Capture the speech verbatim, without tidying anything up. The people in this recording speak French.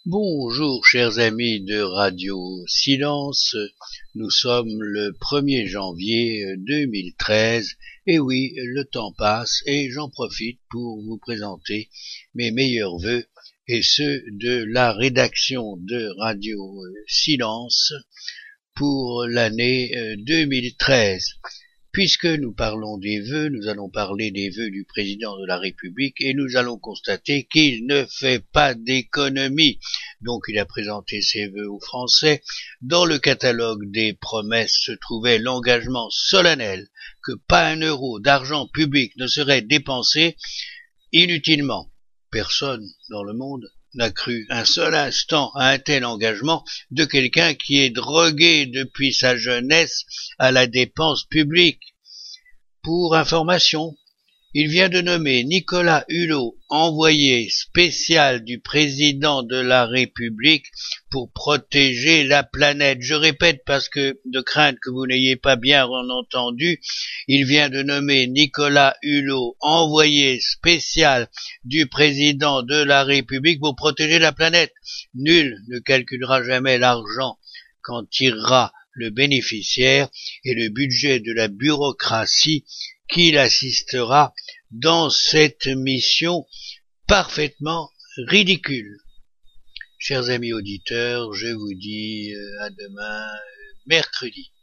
Bonjour chers amis de Radio Silence, nous sommes le premier janvier deux mille treize et oui, le temps passe et j'en profite pour vous présenter mes meilleurs vœux et ceux de la rédaction de Radio Silence pour l'année deux mille treize. Puisque nous parlons des vœux, nous allons parler des vœux du président de la République et nous allons constater qu'il ne fait pas d'économie. Donc il a présenté ses vœux aux Français. Dans le catalogue des promesses se trouvait l'engagement solennel que pas un euro d'argent public ne serait dépensé inutilement. Personne dans le monde n'a cru un seul instant à un tel engagement de quelqu'un qui est drogué depuis sa jeunesse à la dépense publique. Pour information, il vient de nommer Nicolas Hulot, envoyé spécial du président de la République pour protéger la planète. Je répète parce que, de crainte que vous n'ayez pas bien entendu, il vient de nommer Nicolas Hulot, envoyé spécial du président de la République pour protéger la planète. Nul ne calculera jamais l'argent qu'en tirera le bénéficiaire et le budget de la bureaucratie qui l'assistera dans cette mission parfaitement ridicule. Chers amis auditeurs, je vous dis à demain, mercredi.